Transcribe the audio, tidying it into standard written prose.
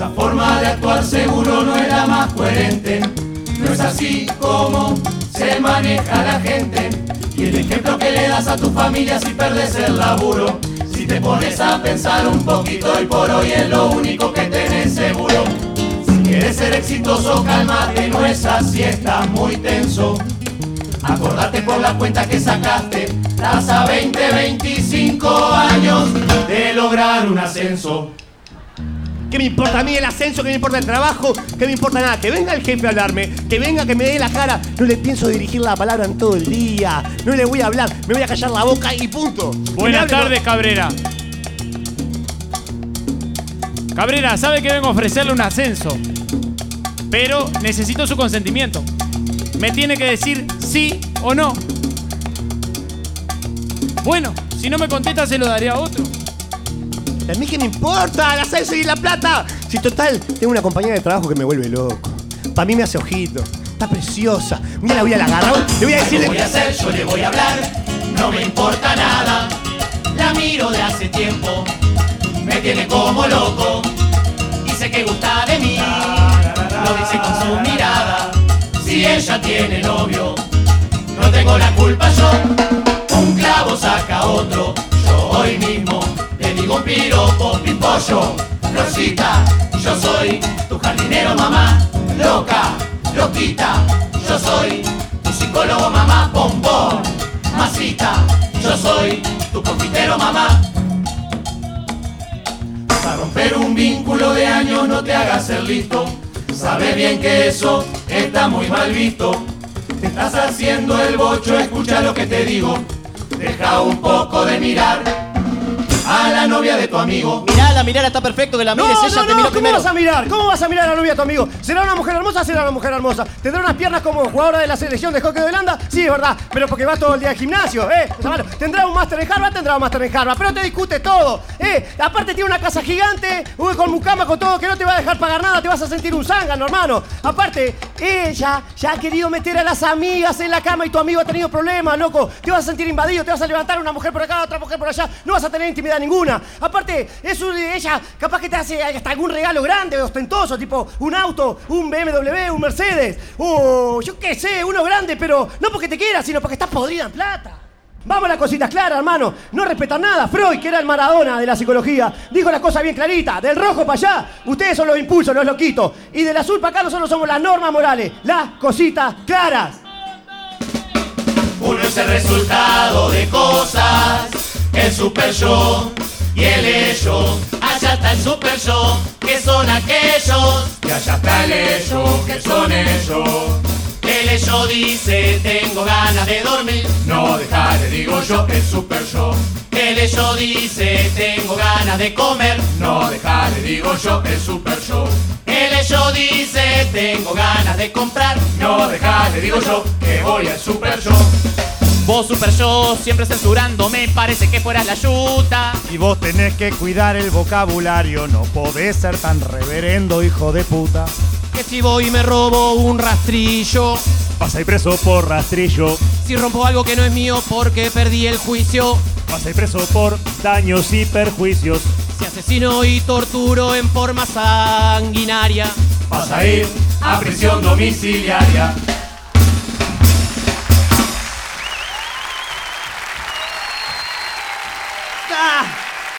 Esa forma de actuar seguro no es la más coherente. No es así como se maneja la gente. Y el ejemplo que le das a tu familia si perdes el laburo. Si te pones a pensar un poquito hoy por hoy es lo único que tenés seguro. Si quieres ser exitoso, cálmate, no es así, estás muy tenso. Acordate por la cuenta que sacaste, estás a 20, 25 años de lograr un ascenso. ¿Qué me importa a mí el ascenso? ¿Qué me importa el trabajo? ¿Qué me importa nada? Que venga el jefe a hablarme, que venga, que me dé la cara. No le pienso dirigir la palabra en todo el día. No le voy a hablar, me voy a callar la boca y punto. Buenas tardes, Cabrera. Cabrera, sabe que vengo a ofrecerle un ascenso, pero necesito su consentimiento. Me tiene que decir sí o no. Bueno, si no me contesta se lo daré a otro. ¿A mí qué me importa? El ascenso y la plata. Si total, tengo una compañera de trabajo que me vuelve loco. Para mí me hace ojito. Está preciosa. Mira, la voy a la agarrar. Le voy a decir... ¿Qué voy a hacer? Yo le voy a hablar. No me importa nada. La miro de hace tiempo. Me tiene como loco. Dice que gusta de mí. Lo dice con su mirada. Si ella tiene novio, no tengo la culpa yo. Un clavo saca otro. Yo hoy mismo le digo un piropo, pimpollo. Florcita, yo soy tu jardinero, mamá. Loca, loquita, yo soy tu psicólogo, mamá. Bombón, masita, yo soy tu confitero, mamá. Para romper un vínculo de años no te hagas ser listo. Sabes bien que eso está muy mal visto. Te estás haciendo el bocho, escucha lo que te digo. Deja un poco de mirar a la novia de tu amigo. Mirala, está perfecto que la mires, ella te miró ¿cómo primero. vas a mirar? ¿Cómo vas a mirar a la novia de tu amigo? ¿Será una mujer hermosa? Será una mujer hermosa. ¿Tendrá unas piernas como jugadora de la selección de hockey de Holanda? Sí, es verdad, pero porque va todo el día al gimnasio, ¿Tendrá un máster en Harvard? Tendrá un máster en Harvard, pero te discute todo, Aparte tiene una casa gigante, con mucama, con todo, que no te va a dejar pagar nada, te vas a sentir un zángano, hermano. Aparte, ella ya ha querido meter a las amigas en la cama y tu amigo ha tenido problemas, loco. Te vas a sentir invadido, te vas a levantar una mujer por acá, otra mujer por allá, no vas a tener intimidad ninguna. Aparte, ella capaz que te hace hasta algún regalo grande, ostentoso, tipo un auto, un BMW, un Mercedes, o yo qué sé, uno grande, pero no porque te quiera, sino porque estás podrida en plata. Vamos a las cositas claras, hermano. No respetan nada. Freud, que era el Maradona de la psicología, dijo las cosas bien claritas. Del rojo para allá, ustedes son los impulsos, los loquitos. Y del azul para acá nosotros somos las normas morales, las cositas claras. Uno es el resultado de cosas, el super yo y el ello. Allá está el super yo, que son aquellos. Y allá está el ello, que son ellos. El ello dice, tengo ganas de dormir. No, deja, le digo yo, el super yo. El ello dice, tengo ganas de comer. No, deja, le digo yo, el super yo. El ello dice, tengo ganas de comprar. No, deja, le digo yo, que voy al super yo. Vos super yo, siempre censurando, me parece que fueras la yuta. Y vos tenés que cuidar el vocabulario, no podés ser tan reverendo, hijo de puta. Que si voy y me robo un rastrillo, Vas a ir preso por rastrillo. si rompo algo que no es mío porque perdí el juicio, Vas a ir preso por daños y perjuicios. si asesino y torturo en forma sanguinaria, Vas a ir a prisión domiciliaria.